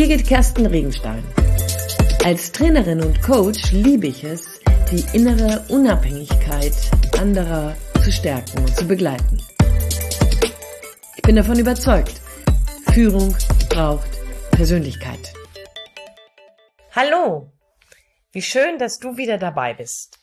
Birgit Kersten Regenstein. Als Trainerin und Coach liebe ich es, die innere Unabhängigkeit anderer zu stärken und zu begleiten. Ich bin davon überzeugt, Führung braucht Persönlichkeit. Hallo, wie schön, dass du wieder dabei bist.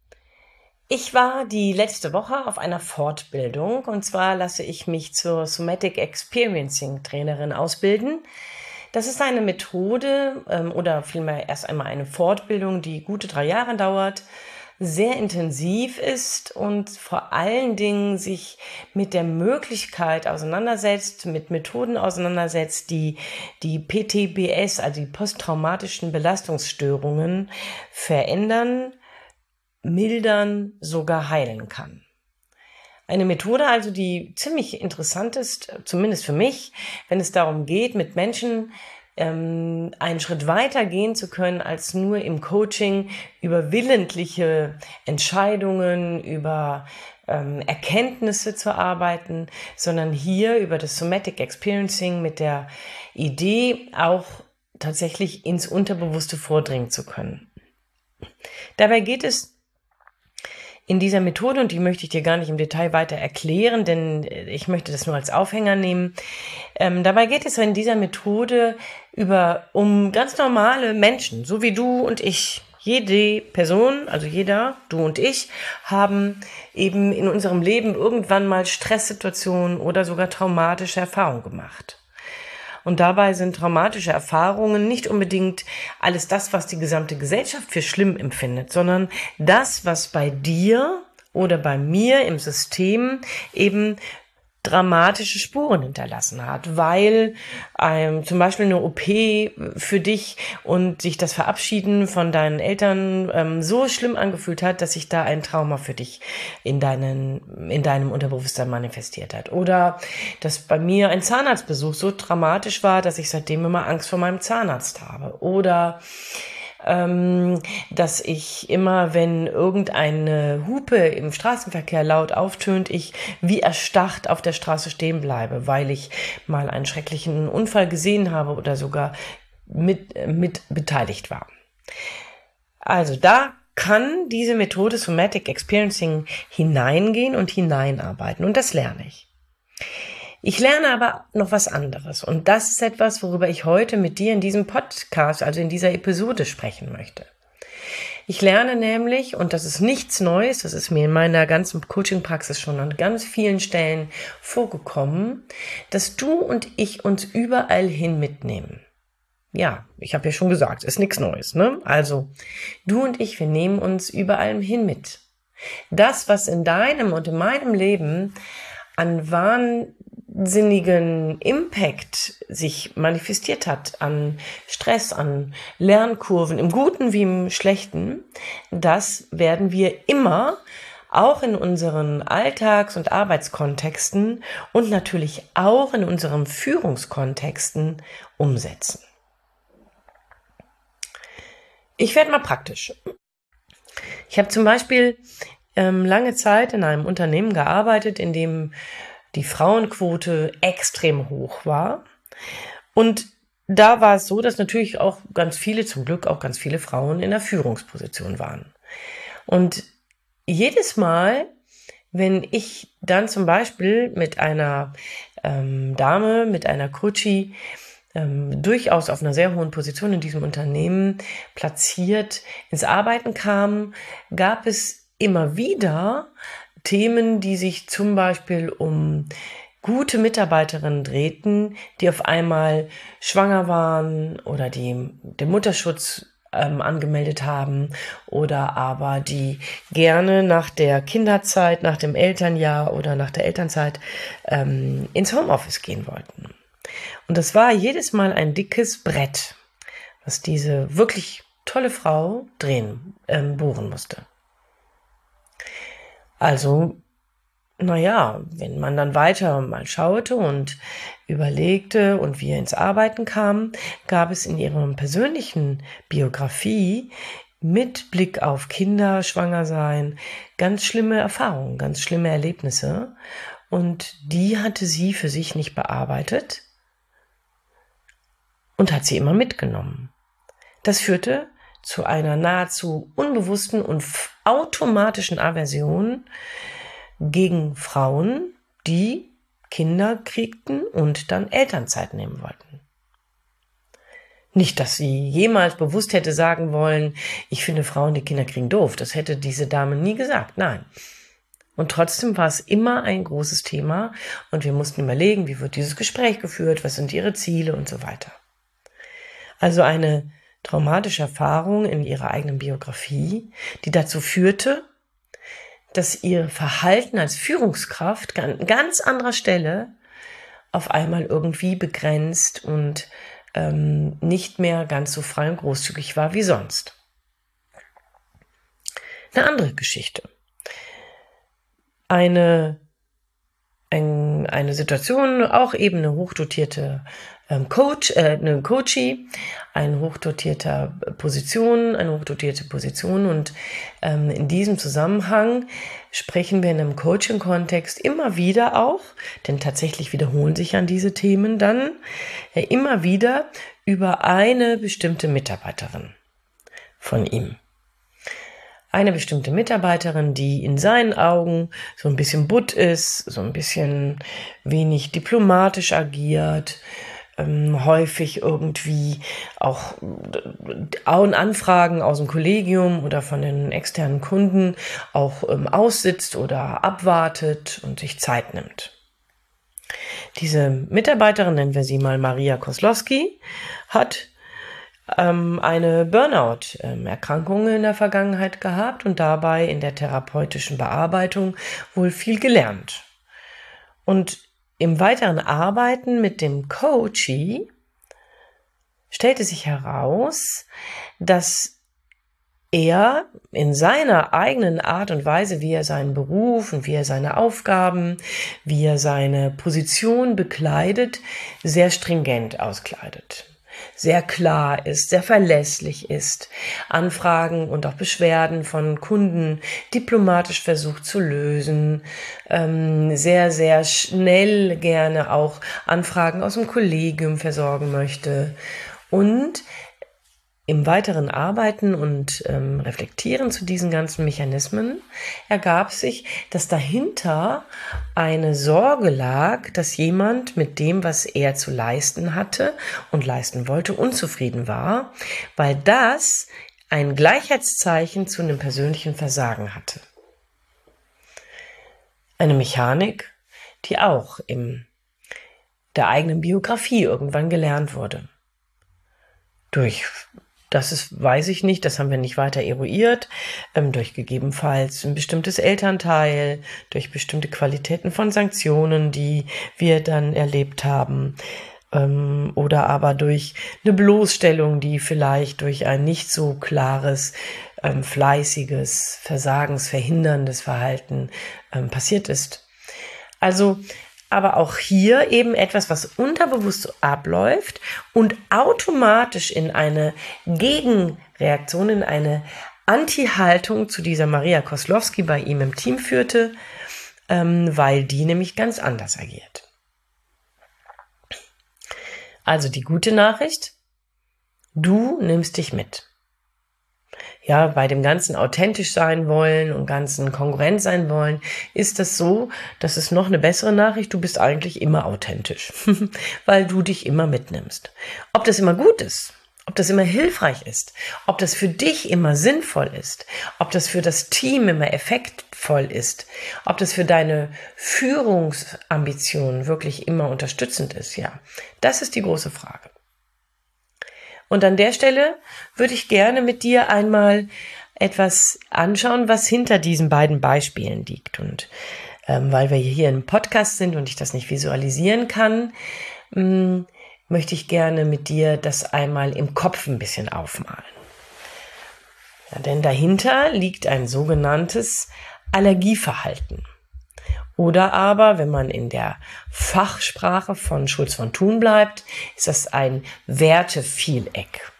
Ich war die letzte Woche auf einer Fortbildung und zwar lasse ich mich zur Somatic Experiencing Trainerin ausbilden. Das ist eine Methode oder vielmehr erst einmal eine Fortbildung, die gute 3 Jahre dauert, sehr intensiv ist und vor allen Dingen sich mit der Möglichkeit auseinandersetzt, mit Methoden auseinandersetzt, die PTBS, also die posttraumatischen Belastungsstörungen, verändern, mildern, sogar heilen kann. Eine Methode also, die ziemlich interessant ist, zumindest für mich, wenn es darum geht, mit Menschen einen Schritt weiter gehen zu können, als nur im Coaching über willentliche Entscheidungen, über Erkenntnisse zu arbeiten, sondern hier über das Somatic Experiencing mit der Idee, auch tatsächlich ins Unterbewusste vordringen zu können. Dabei geht es in dieser Methode, und die möchte ich dir gar nicht im Detail weiter erklären, denn ich möchte das nur als Aufhänger nehmen. Dabei geht es in dieser Methode um ganz normale Menschen, so wie du und ich. Jede Person, also jeder, du und ich, haben eben in unserem Leben irgendwann mal Stresssituationen oder sogar traumatische Erfahrungen gemacht. Und dabei sind traumatische Erfahrungen nicht unbedingt alles das, was die gesamte Gesellschaft für schlimm empfindet, sondern das, was bei dir oder bei mir im System eben dramatische Spuren hinterlassen hat, weil zum Beispiel eine OP für dich und sich das Verabschieden von deinen Eltern so schlimm angefühlt hat, dass sich da ein Trauma für dich in deinem Unterbewusstsein manifestiert hat. Oder dass bei mir ein Zahnarztbesuch so dramatisch war, dass ich seitdem immer Angst vor meinem Zahnarzt habe. Oder dass ich immer, wenn irgendeine Hupe im Straßenverkehr laut auftönt, ich wie erstarrt auf der Straße stehen bleibe, weil ich mal einen schrecklichen Unfall gesehen habe oder sogar mit beteiligt war. Also da kann diese Methode Somatic Experiencing hineingehen und hineinarbeiten, und das lerne ich. Ich lerne aber noch was anderes, und das ist etwas, worüber ich heute mit dir in diesem Podcast, also in dieser Episode sprechen möchte. Ich lerne nämlich, und das ist nichts Neues, das ist mir in meiner ganzen Coaching-Praxis schon an ganz vielen Stellen vorgekommen, dass du und ich uns überall hin mitnehmen. Ja, ich habe ja schon gesagt, ist nichts Neues, ne? Also, du und ich, wir nehmen uns überall hin mit. Das, was in deinem und in meinem Leben an wahnsinnigen Impact sich manifestiert hat, an Stress, an Lernkurven, im Guten wie im Schlechten, das werden wir immer auch in unseren Alltags- und Arbeitskontexten und natürlich auch in unseren Führungskontexten umsetzen. Ich werde mal praktisch. Ich habe zum Beispiel lange Zeit in einem Unternehmen gearbeitet, in dem die Frauenquote extrem hoch war. Und da war es so, dass natürlich auch zum Glück auch ganz viele Frauen in der Führungsposition waren. Und jedes Mal, wenn ich dann zum Beispiel mit einer Dame, mit einer Coachie, durchaus auf einer sehr hohen Position in diesem Unternehmen platziert ins Arbeiten kam, gab es immer wieder Themen, die sich zum Beispiel um gute Mitarbeiterinnen drehten, die auf einmal schwanger waren oder die den Mutterschutz angemeldet haben oder aber die gerne nach der Kinderzeit, nach dem Elternjahr oder nach der Elternzeit ins Homeoffice gehen wollten. Und das war jedes Mal ein dickes Brett, was diese wirklich tolle Frau bohren musste. Also, wenn man dann weiter mal schaute und überlegte und wir ins Arbeiten kamen, gab es in ihrer persönlichen Biografie mit Blick auf Kinder, Schwangersein, ganz schlimme Erfahrungen, ganz schlimme Erlebnisse. Und die hatte sie für sich nicht bearbeitet. und hat sie immer mitgenommen. Das führte zu einer nahezu unbewussten und automatischen Aversion gegen Frauen, die Kinder kriegten und dann Elternzeit nehmen wollten. Nicht, dass sie jemals bewusst hätte sagen wollen, ich finde Frauen, die Kinder kriegen, doof. Das hätte diese Dame nie gesagt, nein. Und trotzdem war es immer ein großes Thema und wir mussten überlegen, wie wird dieses Gespräch geführt, was sind ihre Ziele und so weiter. Also eine traumatische Erfahrung in ihrer eigenen Biografie, die dazu führte, dass ihr Verhalten als Führungskraft an ganz anderer Stelle auf einmal irgendwie begrenzt und nicht mehr ganz so frei und großzügig war wie sonst. Eine andere Geschichte. Eine Situation, auch eben eine hochdotierte eine Coachie, eine hochdotierte Position und in diesem Zusammenhang sprechen wir in einem Coaching-Kontext immer wieder auch, denn tatsächlich wiederholen sich an diese Themen dann, immer wieder über eine bestimmte Mitarbeiterin von ihm. Eine bestimmte Mitarbeiterin, die in seinen Augen so ein bisschen butt ist, so ein bisschen wenig diplomatisch agiert, häufig irgendwie auch Anfragen aus dem Kollegium oder von den externen Kunden auch aussitzt oder abwartet und sich Zeit nimmt. Diese Mitarbeiterin, nennen wir sie mal Maria Koslowski, hat eine Burnout-Erkrankung in der Vergangenheit gehabt und dabei in der therapeutischen Bearbeitung wohl viel gelernt. Und im weiteren Arbeiten mit dem Coachee stellte sich heraus, dass er in seiner eigenen Art und Weise, wie er seinen Beruf und wie er seine Aufgaben, wie er seine Position bekleidet, sehr stringent auskleidet. Sehr klar ist, sehr verlässlich ist, Anfragen und auch Beschwerden von Kunden diplomatisch versucht zu lösen, sehr, sehr schnell gerne auch Anfragen aus dem Kollegium versorgen möchte und im weiteren Arbeiten und Reflektieren zu diesen ganzen Mechanismen ergab sich, dass dahinter eine Sorge lag, dass jemand mit dem, was er zu leisten hatte und leisten wollte, unzufrieden war, weil das ein Gleichheitszeichen zu einem persönlichen Versagen hatte. Eine Mechanik, die auch in der eigenen Biografie irgendwann gelernt wurde. Weiß ich nicht, das haben wir nicht weiter eruiert, durch gegebenenfalls ein bestimmtes Elternteil, durch bestimmte Qualitäten von Sanktionen, die wir dann erlebt haben, oder aber durch eine Bloßstellung, die vielleicht durch ein nicht so klares, fleißiges, versagensverhinderndes Verhalten passiert ist. Also aber auch hier eben etwas, was unterbewusst abläuft und automatisch in eine Gegenreaktion, in eine Anti-Haltung zu dieser Maria Koslowski bei ihm im Team führte, weil die nämlich ganz anders agiert. Also die gute Nachricht, du nimmst dich mit. Ja, bei dem ganzen authentisch sein wollen und ganzen kongruent sein wollen, ist das so, dass es noch eine bessere Nachricht, du bist eigentlich immer authentisch, weil du dich immer mitnimmst. Ob das immer gut ist, ob das immer hilfreich ist, ob das für dich immer sinnvoll ist, ob das für das Team immer effektvoll ist, ob das für deine Führungsambitionen wirklich immer unterstützend ist, ja, das ist die große Frage. Und an der Stelle würde ich gerne mit dir einmal etwas anschauen, was hinter diesen beiden Beispielen liegt. Und weil wir hier im Podcast sind und ich das nicht visualisieren kann, möchte ich gerne mit dir das einmal im Kopf ein bisschen aufmalen. Ja, denn dahinter liegt ein sogenanntes Allergieverhalten. Oder aber, wenn man in der Fachsprache von Schulz von Thun bleibt, ist das ein Werteviereck.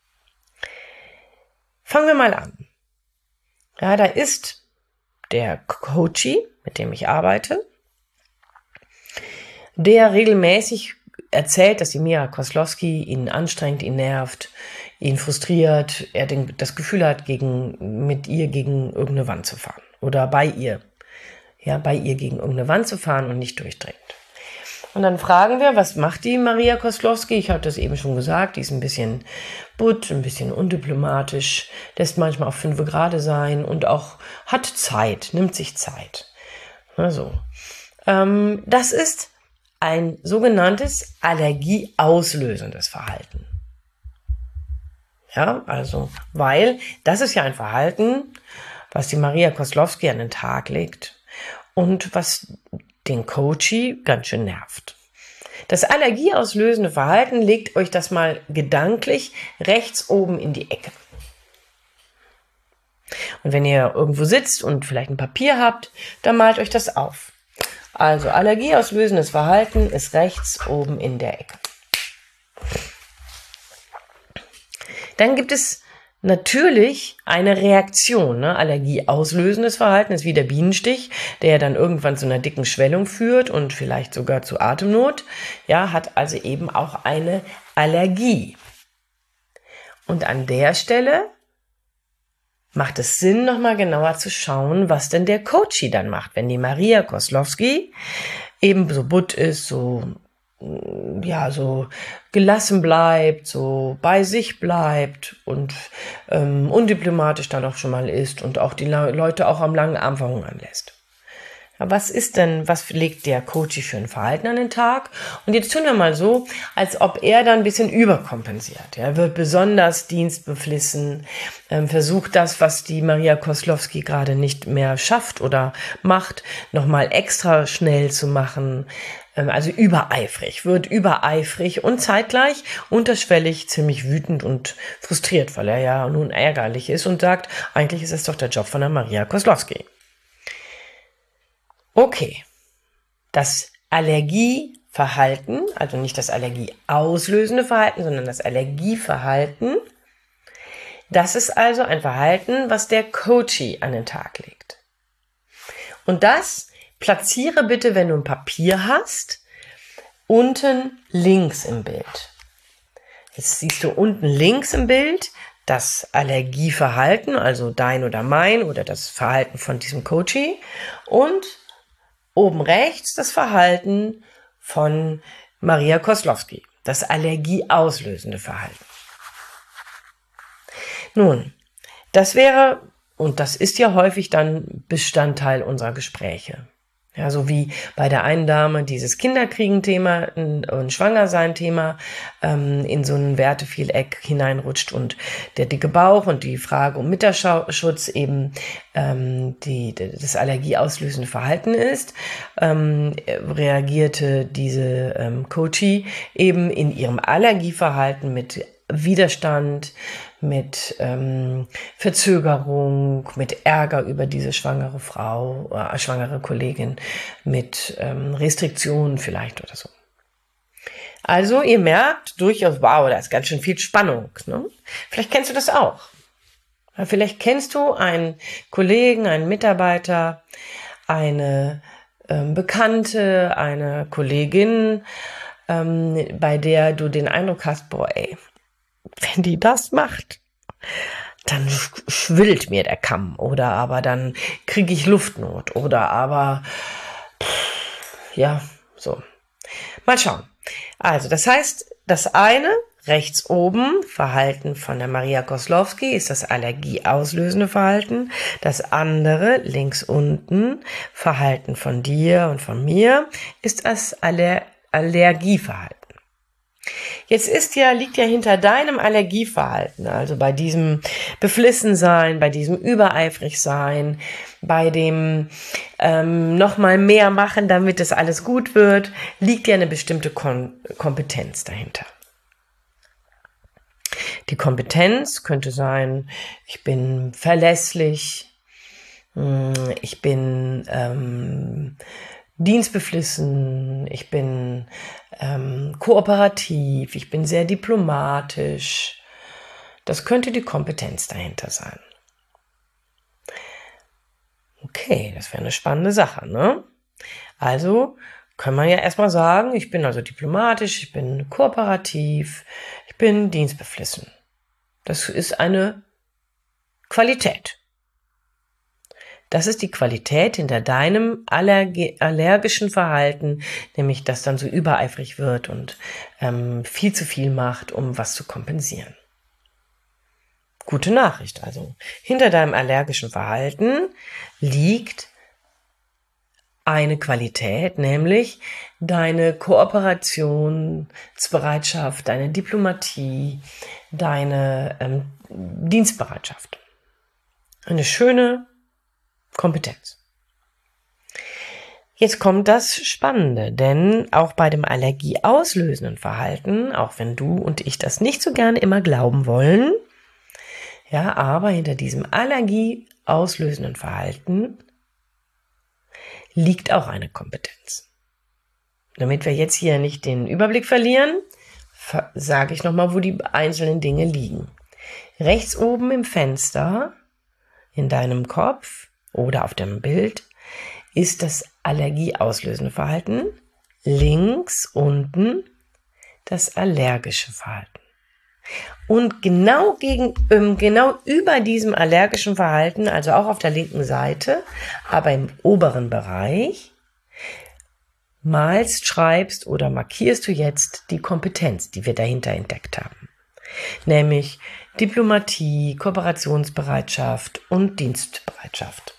Fangen wir mal an. Ja, da ist der Coachee, mit dem ich arbeite, der regelmäßig erzählt, dass die Mia Kozlowski ihn anstrengt, ihn nervt, ihn frustriert, er das Gefühl hat, mit ihr gegen irgendeine Wand zu fahren oder bei ihr gegen irgendeine Wand zu fahren und nicht durchdringt. Und dann fragen wir, was macht die Maria Kozlowski? Ich habe das eben schon gesagt, die ist ein bisschen butt, ein bisschen undiplomatisch, lässt manchmal auch 5 Grade sein und auch hat Zeit, nimmt sich Zeit. Also, das ist ein sogenanntes allergieauslösendes Verhalten. Ja, also, weil das ist ja ein Verhalten, was die Maria Kozlowski an den Tag legt und was den Coachie ganz schön nervt. Das allergieauslösende Verhalten, legt euch das mal gedanklich rechts oben in die Ecke. Und wenn ihr irgendwo sitzt und vielleicht ein Papier habt, dann malt euch das auf. Also allergieauslösendes Verhalten ist rechts oben in der Ecke. Dann gibt es natürlich eine Reaktion. Ne? Allergieauslösendes Verhalten ist wie der Bienenstich, der dann irgendwann zu einer dicken Schwellung führt und vielleicht sogar zu Atemnot. Ja, hat also eben auch eine Allergie. Und an der Stelle macht es Sinn, nochmal genauer zu schauen, was denn der Coachie dann macht, wenn die Maria Kozlowski eben so butt ist, so gelassen bleibt, so bei sich bleibt und undiplomatisch dann auch schon mal ist und auch die Leute auch am langen Arm verhungern lässt. Ja, was legt der Coachie für ein Verhalten an den Tag? Und jetzt tun wir mal so, als ob er dann ein bisschen überkompensiert. Er wird besonders dienstbeflissen, versucht das, was die Maria Kozlowski gerade nicht mehr schafft oder macht, nochmal extra schnell zu machen. Also wird übereifrig und zeitgleich unterschwellig ziemlich wütend und frustriert, weil er ja nun ärgerlich ist und sagt, eigentlich ist es doch der Job von der Maria Kozlowski. Okay, das Allergieverhalten, also nicht das allergieauslösende Verhalten, sondern das Allergieverhalten, das ist also ein Verhalten, was der Coachie an den Tag legt. Und das platziere bitte, wenn du ein Papier hast, unten links im Bild. Jetzt siehst du unten links im Bild das Allergieverhalten, also dein oder mein oder das Verhalten von diesem Coachie und oben rechts das Verhalten von Maria Kozlowski, das allergieauslösende Verhalten. Nun, das wäre, und das ist ja häufig dann Bestandteil unserer Gespräche. Ja, so wie bei der einen Dame dieses Kinderkriegen-Thema und Schwangersein-Thema in so ein Werteviereck hineinrutscht und der dicke Bauch und die Frage um Mutterschutz eben das allergieauslösende Verhalten ist, reagierte diese Coachie eben in ihrem Allergieverhalten mit Widerstand, mit Verzögerung, mit Ärger über diese schwangere Frau, schwangere Kollegin, mit Restriktionen vielleicht oder so. Also ihr merkt durchaus, wow, da ist ganz schön viel Spannung. Ne? Vielleicht kennst du das auch. Vielleicht kennst du einen Kollegen, einen Mitarbeiter, eine Bekannte, eine Kollegin, bei der du den Eindruck hast, boah, ey, wenn die das macht, dann schwillt mir der Kamm oder aber dann kriege ich Luftnot oder aber so. Mal schauen. Also, das heißt, das eine, rechts oben, Verhalten von der Maria Kozlowski, ist das allergieauslösende Verhalten. Das andere, links unten, Verhalten von dir und von mir, ist das Allergieverhalten. Jetzt liegt ja hinter deinem Allergieverhalten, also bei diesem Beflissensein, bei diesem Übereifrigsein, bei dem nochmal mehr machen, damit es alles gut wird, liegt ja eine bestimmte Kompetenz dahinter. Die Kompetenz könnte sein, ich bin verlässlich, ich bin dienstbeflissen, ich bin kooperativ, ich bin sehr diplomatisch. Das könnte die Kompetenz dahinter sein. Okay, das wäre eine spannende Sache, ne? Also kann man ja erstmal sagen, ich bin also diplomatisch, ich bin kooperativ, ich bin dienstbeflissen. Das ist eine Qualität. Das ist die Qualität hinter deinem allergischen Verhalten, nämlich das dann so übereifrig wird und viel zu viel macht, um was zu kompensieren. Gute Nachricht also. Hinter deinem allergischen Verhalten liegt eine Qualität, nämlich deine Kooperationsbereitschaft, deine Diplomatie, deine Dienstbereitschaft. Eine schöne Kompetenz. Jetzt kommt das Spannende, denn auch bei dem allergieauslösenden Verhalten, auch wenn du und ich das nicht so gerne immer glauben wollen, ja, aber hinter diesem allergieauslösenden Verhalten liegt auch eine Kompetenz. Damit wir jetzt hier nicht den Überblick verlieren, sage ich nochmal, wo die einzelnen Dinge liegen. Rechts oben im Fenster, in deinem Kopf oder auf dem Bild, ist das allergieauslösende Verhalten. Links unten das allergische Verhalten. Und genau über diesem allergischen Verhalten, also auch auf der linken Seite, aber im oberen Bereich, malst, schreibst oder markierst du jetzt die Kompetenz, die wir dahinter entdeckt haben. Nämlich Diplomatie, Kooperationsbereitschaft und Dienstbereitschaft.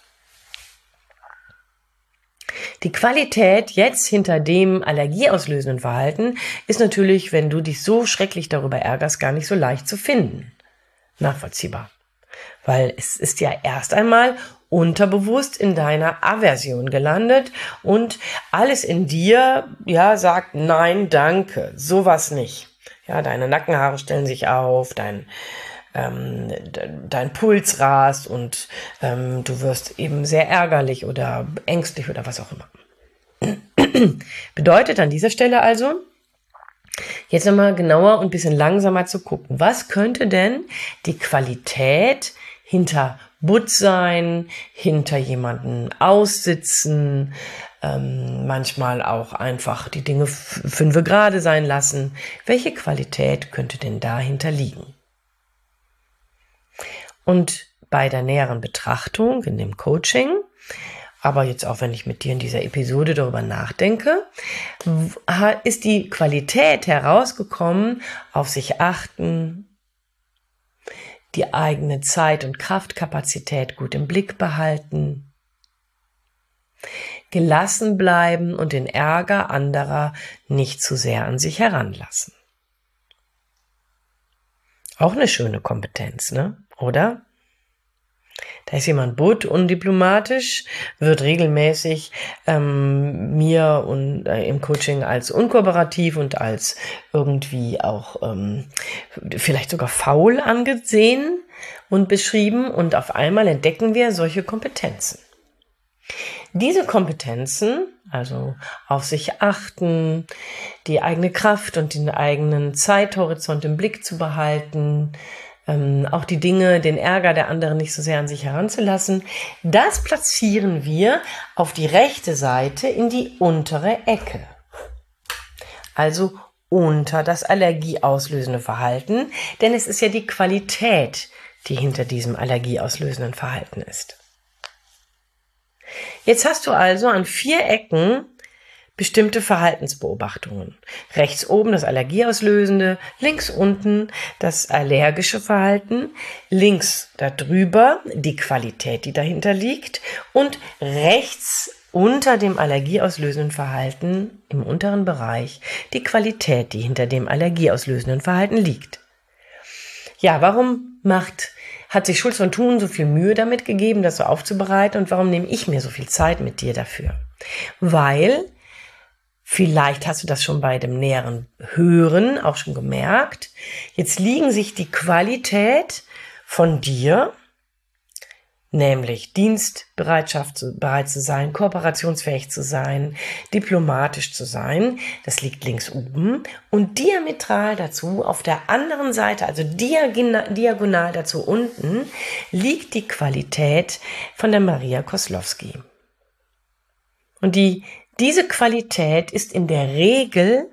Die Qualität jetzt hinter dem allergieauslösenden Verhalten ist natürlich, wenn du dich so schrecklich darüber ärgerst, gar nicht so leicht zu finden. Nachvollziehbar. Weil es ist ja erst einmal unterbewusst in deiner Aversion gelandet und alles in dir, ja, sagt nein, danke, sowas nicht. Ja, deine Nackenhaare stellen sich auf, dein Puls rast und du wirst eben sehr ärgerlich oder ängstlich oder was auch immer. Bedeutet an dieser Stelle also, jetzt nochmal genauer und ein bisschen langsamer zu gucken. Was könnte denn die Qualität hinter Butt sein, hinter jemanden aussitzen, manchmal auch einfach die Dinge 5 gerade sein lassen? Welche Qualität könnte denn dahinter liegen? Und bei der näheren Betrachtung in dem Coaching, aber jetzt auch, wenn ich mit dir in dieser Episode darüber nachdenke, ist die Qualität herausgekommen, auf sich achten, die eigene Zeit- und Kraftkapazität gut im Blick behalten, gelassen bleiben und den Ärger anderer nicht zu sehr an sich heranlassen. Auch eine schöne Kompetenz, ne? Oder? Da ist jemand butt, undiplomatisch, wird regelmäßig mir und im Coaching als unkooperativ und als irgendwie auch vielleicht sogar faul angesehen und beschrieben, und auf einmal entdecken wir solche Kompetenzen. Diese Kompetenzen, also auf sich achten, die eigene Kraft und den eigenen Zeithorizont im Blick zu behalten, auch die Dinge, den Ärger der anderen nicht so sehr an sich heranzulassen, das platzieren wir auf die rechte Seite in die untere Ecke. Also unter das allergieauslösende Verhalten, denn es ist ja die Qualität, die hinter diesem allergieauslösenden Verhalten ist. Jetzt hast du also an 4 Ecken bestimmte Verhaltensbeobachtungen. Rechts oben das Allergieauslösende, links unten das allergische Verhalten, links darüber die Qualität, die dahinter liegt, und rechts unter dem allergieauslösenden Verhalten im unteren Bereich die Qualität, die hinter dem allergieauslösenden Verhalten liegt. Ja, warum hat sich Schulz von Thun so viel Mühe damit gegeben, das so aufzubereiten, und warum nehme ich mir so viel Zeit mit dir dafür? Weil, vielleicht hast du das schon bei dem näheren Hören auch schon gemerkt, jetzt liegen sich die Qualität von dir, nämlich Dienstbereitschaft bereit zu sein, kooperationsfähig zu sein, diplomatisch zu sein, das liegt links oben, und diametral dazu auf der anderen Seite, also diagonal dazu unten, liegt die Qualität von der Maria Koslowski. Und die Diese Qualität ist in der Regel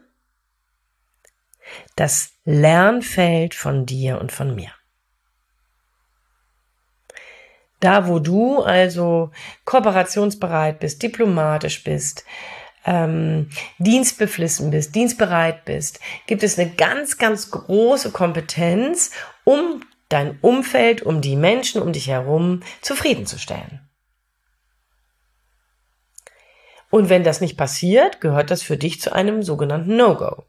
das Lernfeld von dir und von mir. Da, wo du also kooperationsbereit bist, diplomatisch bist, dienstbeflissen bist, dienstbereit bist, gibt es eine ganz, ganz große Kompetenz, um dein Umfeld, um die Menschen um dich herum zufriedenzustellen. Und wenn das nicht passiert, gehört das für dich zu einem sogenannten No-Go.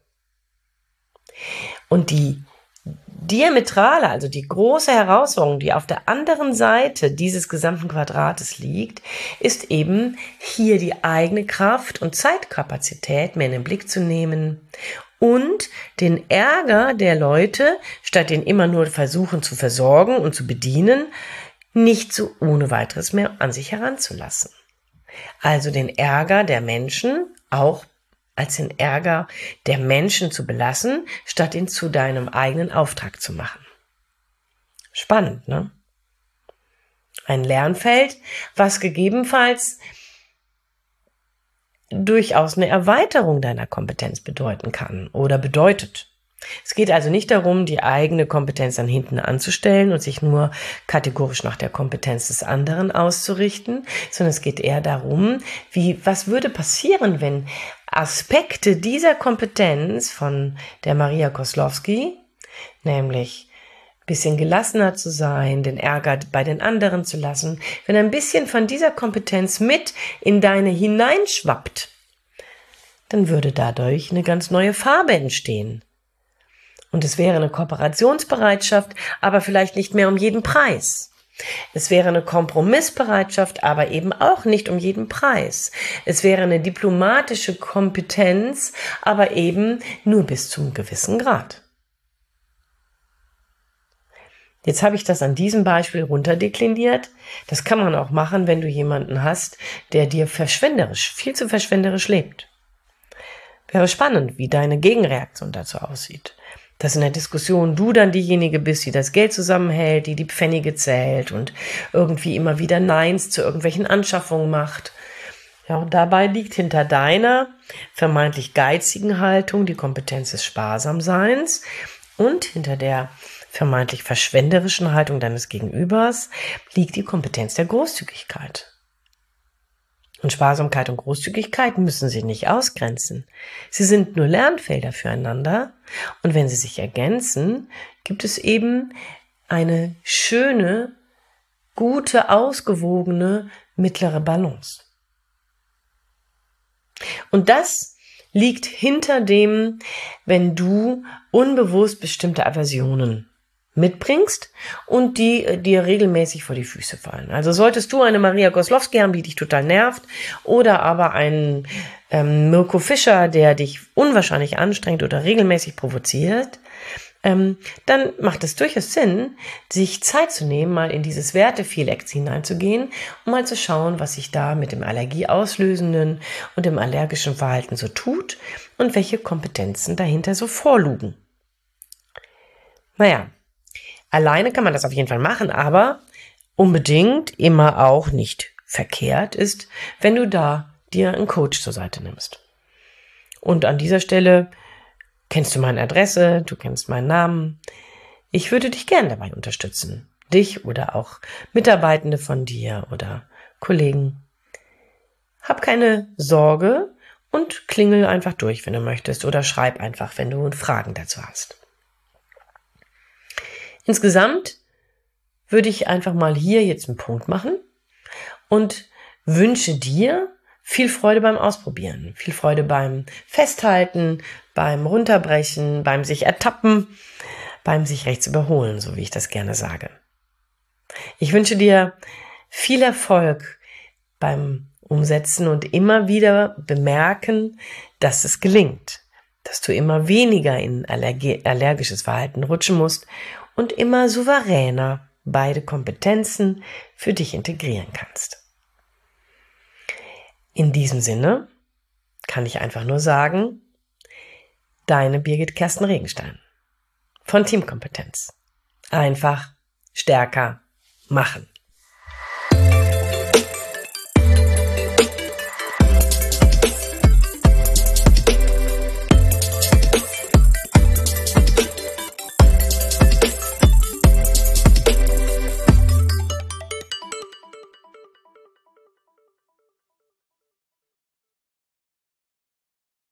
Und die diametrale, also die große Herausforderung, die auf der anderen Seite dieses gesamten Quadrates liegt, ist eben hier die eigene Kraft und Zeitkapazität mehr in den Blick zu nehmen und den Ärger der Leute, statt den immer nur versuchen zu versorgen und zu bedienen, nicht so ohne weiteres mehr an sich heranzulassen. Also den Ärger der Menschen auch als den Ärger der Menschen zu belassen, statt ihn zu deinem eigenen Auftrag zu machen. Spannend, ne? Ein Lernfeld, was gegebenenfalls durchaus eine Erweiterung deiner Kompetenz bedeuten kann oder bedeutet. Es geht also nicht darum, die eigene Kompetenz dann hinten anzustellen und sich nur kategorisch nach der Kompetenz des anderen auszurichten, sondern es geht eher darum, was würde passieren, wenn Aspekte dieser Kompetenz von der Maria Koslowski, nämlich ein bisschen gelassener zu sein, den Ärger bei den anderen zu lassen, wenn ein bisschen von dieser Kompetenz mit in deine hineinschwappt, dann würde dadurch eine ganz neue Farbe entstehen. Und es wäre eine Kooperationsbereitschaft, aber vielleicht nicht mehr um jeden Preis. Es wäre eine Kompromissbereitschaft, aber eben auch nicht um jeden Preis. Es wäre eine diplomatische Kompetenz, aber eben nur bis zum gewissen Grad. Jetzt habe ich das an diesem Beispiel runterdekliniert. Das kann man auch machen, wenn du jemanden hast, der dir viel zu verschwenderisch lebt. Wäre spannend, wie deine Gegenreaktion dazu aussieht. Dass in der Diskussion du dann diejenige bist, die das Geld zusammenhält, die Pfennige zählt und irgendwie immer wieder Neins zu irgendwelchen Anschaffungen macht. Ja, und dabei liegt hinter deiner vermeintlich geizigen Haltung die Kompetenz des Sparsamseins und hinter der vermeintlich verschwenderischen Haltung deines Gegenübers liegt die Kompetenz der Großzügigkeit. Und Sparsamkeit und Großzügigkeit müssen sich nicht ausgrenzen. Sie sind nur Lernfelder füreinander. Und wenn sie sich ergänzen, gibt es eben eine schöne, gute, ausgewogene, mittlere Balance. Und das liegt hinter dem, wenn du unbewusst bestimmte Aversionen mitbringst und die dir regelmäßig vor die Füße fallen. Also solltest du eine Maria Koslowski haben, die dich total nervt, oder aber einen Mirko Fischer, der dich unwahrscheinlich anstrengt oder regelmäßig provoziert, dann macht es durchaus Sinn, sich Zeit zu nehmen, mal in dieses Werteviereck hineinzugehen, um mal zu schauen, was sich da mit dem allergieauslösenden und dem allergischen Verhalten so tut und welche Kompetenzen dahinter so vorlugen. Naja, alleine kann man das auf jeden Fall machen, aber unbedingt immer auch nicht verkehrt ist, wenn du da dir einen Coach zur Seite nimmst. Und an dieser Stelle kennst du meine Adresse, du kennst meinen Namen. Ich würde dich gern dabei unterstützen. Dich oder auch Mitarbeitende von dir oder Kollegen. Hab keine Sorge und klingel einfach durch, wenn du möchtest, oder schreib einfach, wenn du Fragen dazu hast. Insgesamt würde ich einfach mal hier jetzt einen Punkt machen und wünsche dir viel Freude beim Ausprobieren, viel Freude beim Festhalten, beim Runterbrechen, beim sich ertappen, beim sich rechts überholen, so wie ich das gerne sage. Ich wünsche dir viel Erfolg beim Umsetzen und immer wieder bemerken, dass es gelingt, dass du immer weniger in allergisches Verhalten rutschen musst und immer souveräner beide Kompetenzen für dich integrieren kannst. In diesem Sinne kann ich einfach nur sagen, deine Birgit Kersten Regenstein von Teamkompetenz. Einfach stärker machen.